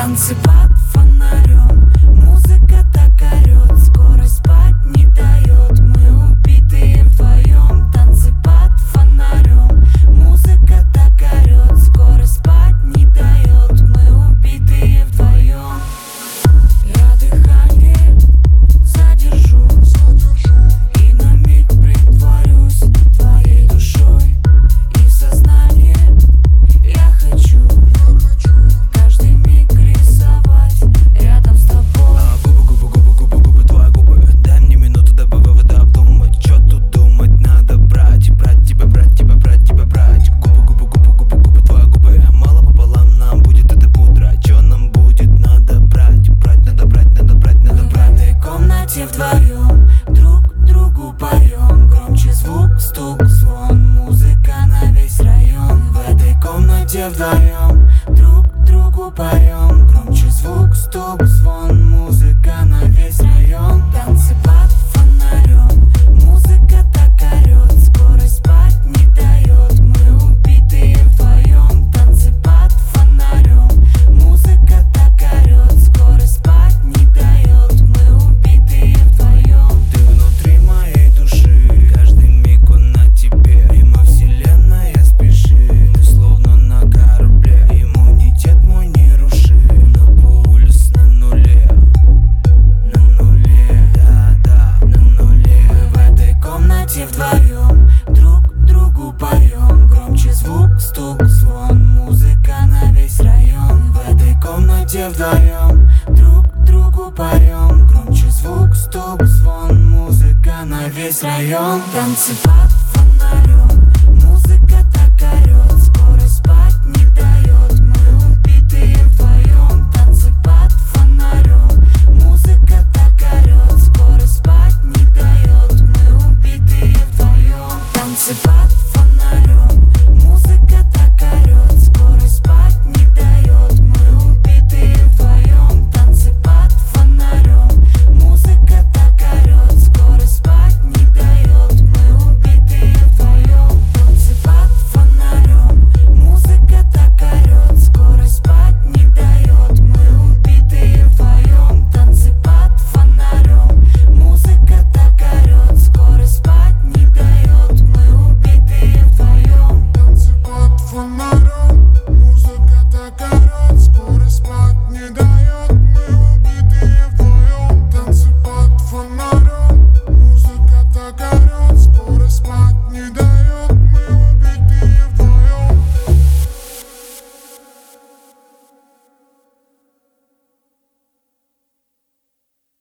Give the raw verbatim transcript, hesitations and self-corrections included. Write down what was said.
Танцы под фонарем, музыка так орет, скорость спать не дает. Мы убитые вдвоем. Танцы под фонарем, музыка так орет, скорость спать не дает. Мы убитые вдвоем. Я дыхание задержу и на миг притворюсь твоей душой. И в сознание я хочу каждый миг рисовать рядом с тобой. А, губы, губы, губы, губы, губы, твои губы. Дай мне минуту до вывода обдумать. Чё тут думать, надо брать, брать тебя, брать тебя, брать тебя, брать. Губы, губы, губы, губы, губы, твои губы. Мало пополам нам будет это пудра. Чё нам будет, надо брать, брать, надо брать, надо брать, надо брать. В этой комнате вдвоем друг другу поем. Громче звук, стук, звон, музыка на весь район. В этой комнате вдвоем друг другу поем. Громче звук, стук, звон, музыка на весь район. Танцы под фонарем, музыка так орет, скорость спать не дает. Мы убитые вдвоем. Танцы под фонарем, музыка так орет, скорость спать не дает. Мы убитые вдвоем. Ты внутри моей души, каждый миг он на тебе. Мимо вселенная спешит, ты словно на корабле. Иммунитет мой не руши, но пульс на нуле. На нуле, да-да, на нуле. В этой комнате вдвоем друг другу поем. Громче звук, стук, звон, музыка на весь район. В этой комнате вдвоем друг другу поем. Громче звук, стук, звон, музыка на весь район. Танцы под